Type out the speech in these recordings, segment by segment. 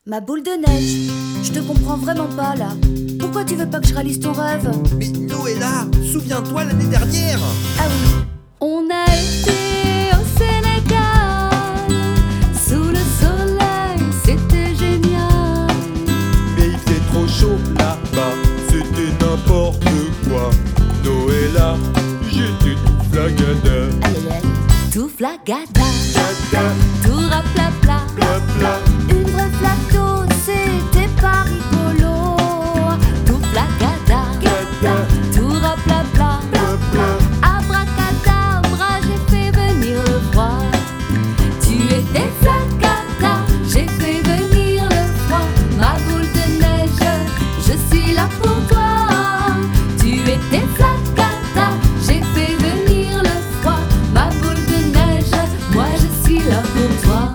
Ma boule de neige, je te comprends vraiment pas là. Pourquoi tu veux pas que je réalise ton rêve? Mais Noëlla, souviens-toi l'année dernière. Ah oui. On a été au Sénégal, sous le soleil, c'était génial. Mais il faisait trop chaud là-bas, c'était n'importe quoi. Noëlla, j'étais tout flagada. Aïe aïe aïe. Tout flagada, Gada, tout raplapla. bla bla. Une vraie flaque d'eau, c'était pas rigolo. Tout flagada, Gada, tout raplapla. bla bla. Abracadabra, j'ai fait venir le froid. Tu étais flagada, j'ai fait venir le froid. Ma boule de neige, je suis là pour toi. Tu étais flagada, j'ai fait venir le froid. Ma boule de neige, moi je suis là pour toi.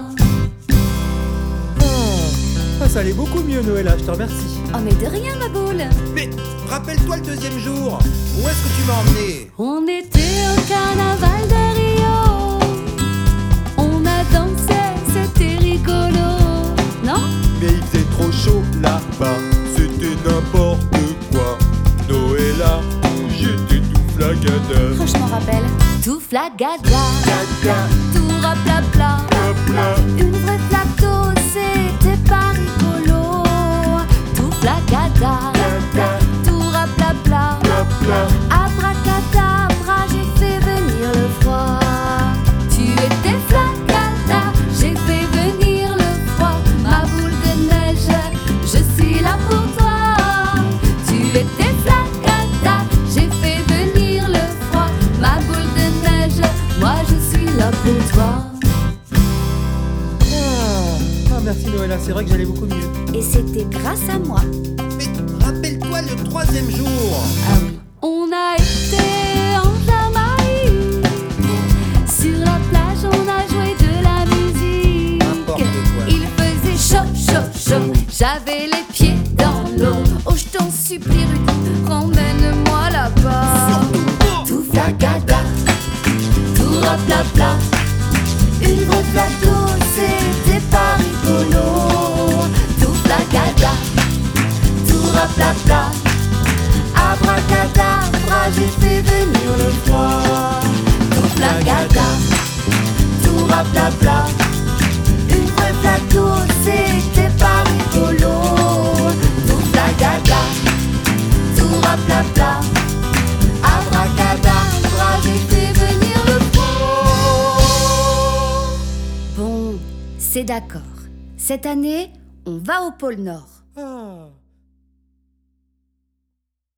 Ça allait beaucoup mieux, Noëlla, je te remercie. Oh mais de rien ma boule. Mais rappelle-toi le deuxième jour. Où est-ce que tu m'as emmené? On était au carnaval de Rio. On a dansé, c'était rigolo. Non? Mais il faisait trop chaud là-bas, c'était n'importe quoi. Noëlla, j'étais tout flagada. Oh, je m'en rappelle. Tout flagada, Gada, tout raplapla. bla bla. Une vraie flaque d'eau, c'était pas rigolo. Tout flagada, Gada, tout raplapla. bla bla. Abracadabra, j'ai fait venir le froid. Tu étais flagada, j'ai fait venir le froid. Ma boule de neige, je suis là pour toi. Tu étais flagada, j'ai fait venir le froid. Ma boule de neige, moi je suis là pour toi. Ah, merci Noëlla, c'est vrai que j'allais beaucoup mieux. Et c'était grâce à moi. Mais rappelle-toi le troisième jour. Ah oui. On a été en Jamaïque. Sur la plage, on a joué de la musique. N'importe quoi. Il faisait chaud, chaud, chaud. J'avais les pieds dans l'eau. Oh, je t'en supplie, Rudy, ramène-moi là-bas. Tout flagada, tout raplapla. Une vraie flaque d'eau, c'était pas rigolo. Tout flagada, tout raplapla. Abracadabra, j'ai fait venir le froid. Tout flagada, tout raplapla. Une vraie flaque d'eau, c'était pas rigolo. Tout flagada, tout raplapla. Abracadabra, j'ai fait venir le froid. Bon, c'est d'accord. Cette année, on va au pôle Nord. Ah.